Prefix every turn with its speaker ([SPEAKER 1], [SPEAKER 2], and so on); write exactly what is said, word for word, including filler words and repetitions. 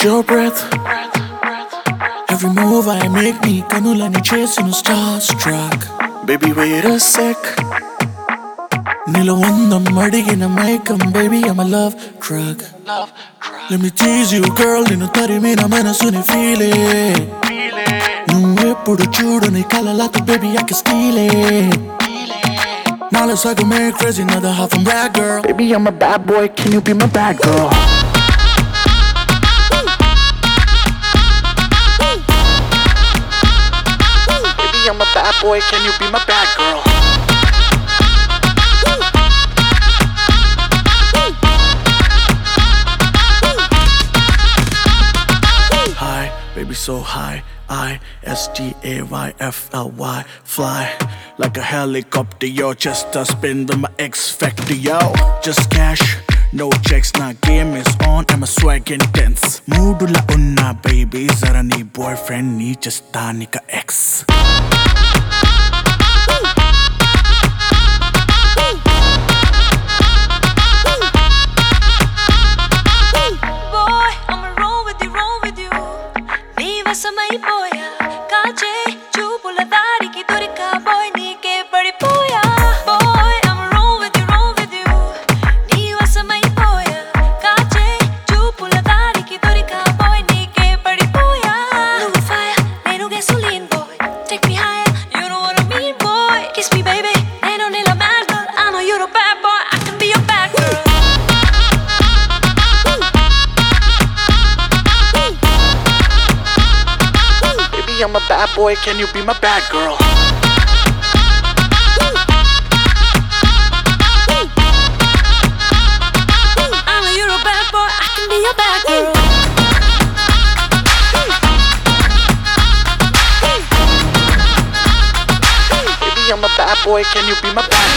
[SPEAKER 1] your breath. Every move I make me kanulani chasing starstruck. Baby wait a sec. Nilo ondam adigina maikam, baby I'm a love drug. Let me tease you girl, ninu tarimi na manasuni feel it. Nuve pudu chudani kalalatu, baby I can steal it. Now let's go make crazy, another half from bad girl. Baby I'm a bad boy, can you be my bad girl? Baby I'm a bad boy, can you be my bad girl? High, baby so high. I S T A Y F L Y, fly like a helicopter, yo. Just a spin with my X factor, yo. Just cash, no checks, now game is on. I'm a swag intense. Moodula unna baby, zara nee boyfriend nee just tanika ex.
[SPEAKER 2] Samay boya, kache, chupula dari ki durika boy ni ke badi boya. Boy, I'ma roll with you, roll with you. Niwa samay boya, kache, chupula dari ki durika boy ni ke badi boya. Love fire, nenu gasoline boy. Take me higher, you know what I mean boy. Kiss me baby, nenu nila mad girl. I know you're a bad boy, I can be your bad girl.
[SPEAKER 1] I'm a bad boy, can you be my bad girl?
[SPEAKER 2] I know you're a bad boy, I can be your bad girl.
[SPEAKER 1] Baby, I'm a bad boy, can you be my bad girl?